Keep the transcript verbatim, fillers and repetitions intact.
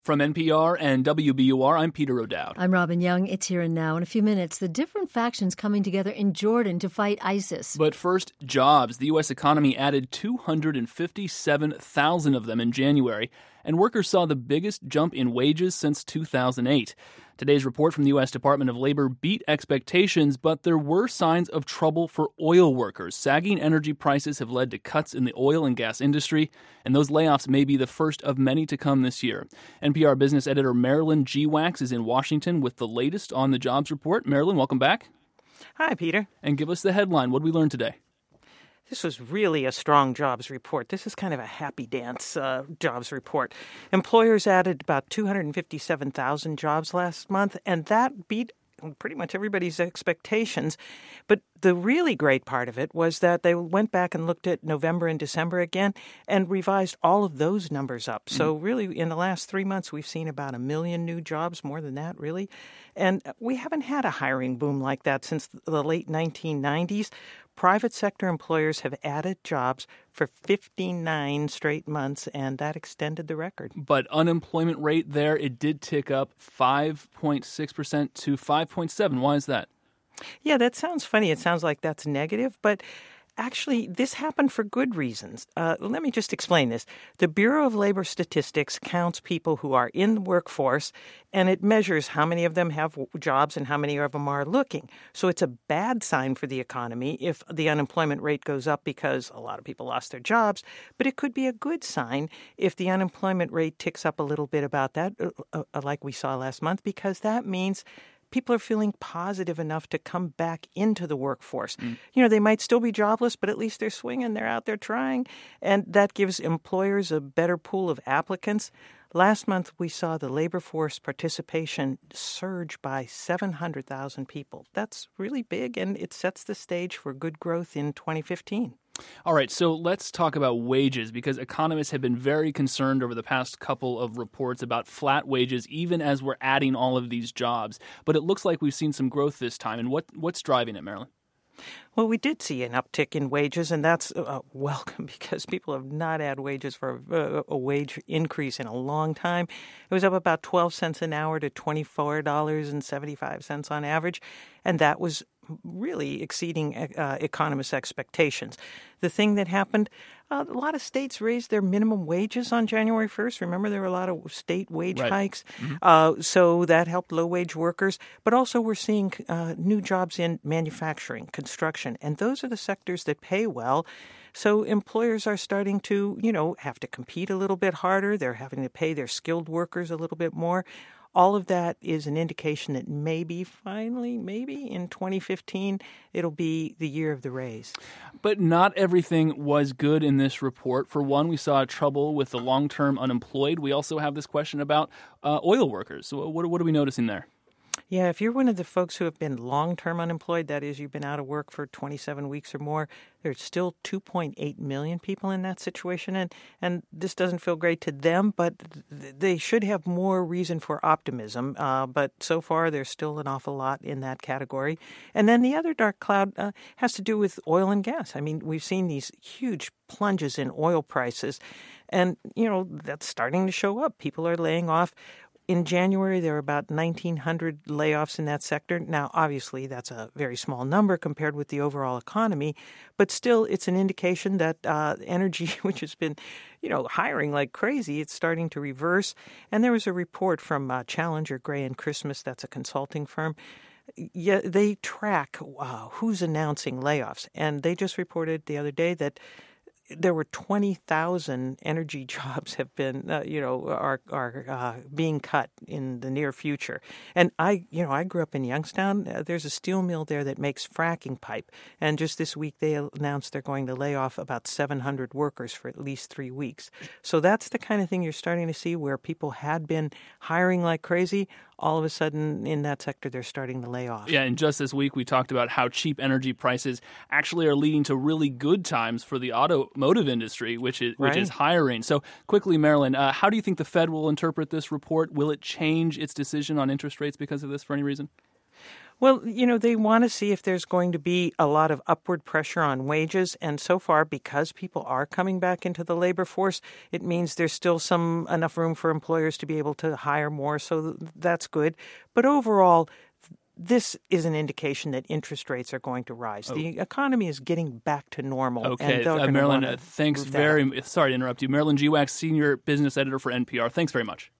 From N P R and W B U R, I'm Peter O'Dowd. I'm Robin Young. It's Here and Now. In a few minutes, the different factions coming together in Jordan to fight ISIS. But first, jobs. The U S economy added two hundred fifty-seven thousand of them in January, and workers saw the biggest jump in wages since two thousand eight. Today's report from the U S Department of Labor beat expectations, but there were signs of trouble for oil workers. Sagging energy prices have led to cuts in the oil and gas industry, and those layoffs may be the first of many to come this year. N P R business editor Marilyn G. Wax is in Washington with the latest on the jobs report. Marilyn, welcome back. Hi, Peter. And give us the headline. What did we learn today? This was really a strong jobs report. This is kind of a happy dance uh, jobs report. Employers added about two hundred fifty-seven thousand jobs last month, and that beat pretty much everybody's expectations. But the really great part of it was that they went back and looked at November and December again and revised all of those numbers up. So really, in the last three months, we've seen about a million new jobs, more than that, really. And we haven't had a hiring boom like that since the late nineteen nineties. Private sector employers have added jobs for fifty-nine straight months, and that extended the record. But unemployment rate there, it did tick up five point six percent to five point seven. Why is that? Yeah, that sounds funny. It sounds like that's negative, but actually, this happened for good reasons. Uh, let me just explain this. The Bureau of Labor Statistics counts people who are in the workforce, and it measures how many of them have jobs and how many of them are looking. So it's a bad sign for the economy if the unemployment rate goes up because a lot of people lost their jobs, but it could be a good sign if the unemployment rate ticks up a little bit about that, uh, uh, like we saw last month, because that means people are feeling positive enough to come back into the workforce. Mm. You know, they might still be jobless, but at least they're swinging. They're out there trying. And that gives employers a better pool of applicants. Last month, we saw the labor force participation surge by seven hundred thousand people. That's really big, and it sets the stage for good growth in twenty fifteen. All right, so let's talk about wages, because economists have been very concerned over the past couple of reports about flat wages, even as we're adding all of these jobs. But it looks like we've seen some growth this time. And what what's driving it, Marilyn? Well, we did see an uptick in wages, and that's uh, welcome because people have not had wages for a, a wage increase in a long time. It was up about twelve cents an hour to twenty-four dollars and seventy-five cents on average, and that was really exceeding uh, economists' expectations. The thing that happened, uh, a lot of states raised their minimum wages on January first. Remember, there were a lot of state wage right. hikes. Mm-hmm. Uh, so that helped low-wage workers. But also we're seeing uh, new jobs in manufacturing, construction, and those are the sectors that pay well. So employers are starting to, you know, have to compete a little bit harder. They're having to pay their skilled workers a little bit more. All of that is an indication that maybe, finally, maybe in twenty fifteen, it'll be the year of the raise. But not everything was good in this report. For one, we saw trouble with the long-term unemployed. We also have this question about uh, oil workers. So what, what are we noticing there? Yeah, if you're one of the folks who have been long-term unemployed, that is, you've been out of work for twenty-seven weeks or more, there's still two point eight million people in that situation. And, and this doesn't feel great to them, but th- they should have more reason for optimism. Uh, but so far, there's still an awful lot in that category. And then the other dark cloud uh, has to do with oil and gas. I mean, we've seen these huge plunges in oil prices. And, you know, that's starting to show up. People are laying off. In January, there were about nineteen hundred layoffs in that sector. Now, obviously, that's a very small number compared with the overall economy, but still, it's an indication that uh, energy, which has been, you know, hiring like crazy, it's starting to reverse. And there was a report from uh, Challenger, Gray and Christmas, that's a consulting firm. Yeah, they track uh, who's announcing layoffs, and they just reported the other day that there were twenty thousand energy jobs have been, uh, you know, are are uh, being cut in the near future. And I, you know, I grew up in Youngstown. Uh, there's a steel mill there that makes fracking pipe. And just this week, they announced they're going to lay off about seven hundred workers for at least three weeks. So that's the kind of thing you're starting to see where people had been hiring like crazy. All of a sudden, in that sector, they're starting to lay off. Yeah, and just this week, we talked about how cheap energy prices actually are leading to really good times for the automotive industry, which is which right. is hiring. So quickly, Marilyn, uh, how do you think the Fed will interpret this report? Will it change its decision on interest rates because of this for any reason? Well, you know, they want to see if there's going to be a lot of upward pressure on wages. And so far, because people are coming back into the labor force, it means there's still some enough room for employers to be able to hire more. So that's good. But overall, this is an indication that interest rates are going to rise. Oh. The economy is getting back to normal. Okay, uh, Marilyn, uh, thanks very much. Sorry to interrupt you. Marilyn Geewax, Senior Business Editor for N P R. Thanks very much.